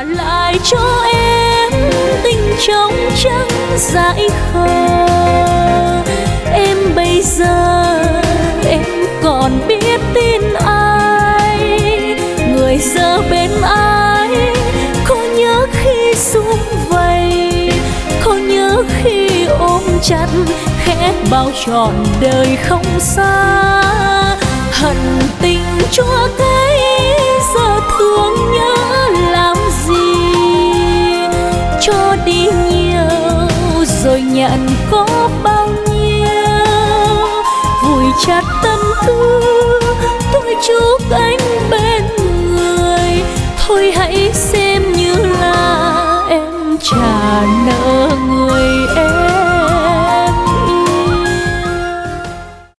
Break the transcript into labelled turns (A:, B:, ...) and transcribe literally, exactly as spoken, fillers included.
A: trả lại cho em tình trong trắng dại khờ. Em bây giờ em còn biết tin ai, người giờ bên ai, có nhớ khi sum vầy, có nhớ khi ôm chặt khẽ bao trọn đời không xa. Hận tình chúa